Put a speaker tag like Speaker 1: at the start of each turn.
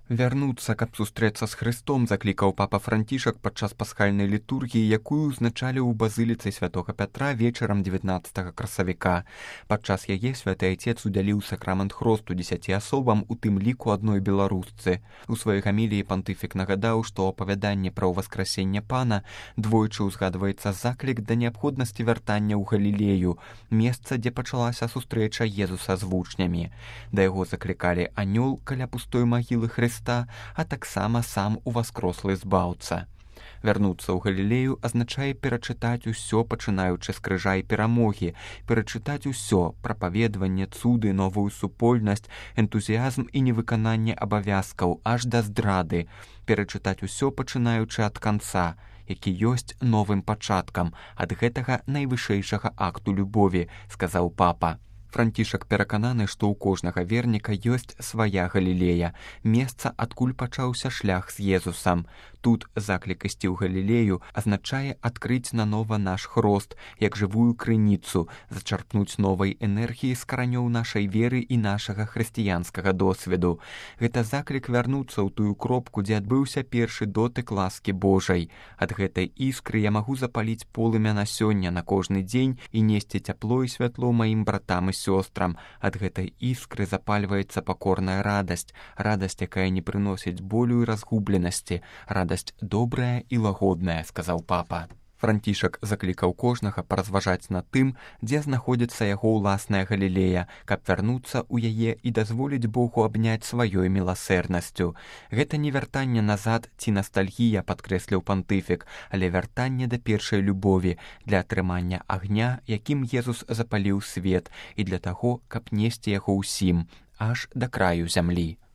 Speaker 1: Вярнуцца, каб сустрэцца з Хрыстом, заклікаў папа Францішак падчас пасхальнай літургіі, якую ўзначалі ў базыліцы святога Пятра вечарам 19 красавіка. Падчас яе святы айцец удзяліў сакрамент хросту 10 асобам, у тым ліку адной беларусцы. У сваёй гаміліі пантыфік нагадаў, што апавяданне пра ўваскрасенне пана двойчы ўзгадваецца заклік да неабходнасці вяртання ў Галілею, месца, дзе пачалася сустрэча Езуса з вучнямі. Да яго заклікалі анёл каля пустой магілы Хрыста, а таксама сам уваскрослы збаўца. Вярнуцца ў Галілею азначае перачытаць усё, пачынаючы з крыжа і перамогі, перачытаць усё, прапаведванне, цуды, новую супольнасць, энтузіязм і невыкананне абавязкаў, аж да здрады, перачытаць усё, пачынаючы ад канца, які ёсць новым пачаткам, ад гэтага найвышэйшага акту любові, сказаў папа. Францішак перакананы, што ў кожнага верніка ёсць свая Галілея, месца, адкуль пачаўся шлях з Езусам. Тут заклік ісці ў Галілею азначае адкрыць нанова наш хрост, як жывую крыніцу, зачарпнуць новай энергіі з каранёў нашай веры і нашага хрысціянскага досведу. Гэта заклік вярнуцца ў тую кропку, дзе адбыўся першы дотык ласкі Божай. Ад гэтай іскры я магу запаліць полымя на сёння, на кожны дзень і несці цяпло і святло маім братам і сёстрам. Ад гэтай іскры запальваецца пакорная радасць, радасць, якая не прыносіць болю і разгубленасці, радасць добрая і лагодная, сказаў папа. Францішак заклікаў кожнага паразважаць над тым, дзе знаходзіцца яго ўласная Галілея, каб вярнуцца ў яе і дазволіць Богу абняць сваёй міласэрнасцю. Гэта не вяртанне назад ці настальгія, падкрэсліў пантыфік, але вяртанне да першай любові, для атрымання агня, якім Езус запаліў свет, і для таго, каб несці яго ўсім, аж да краю зямлі.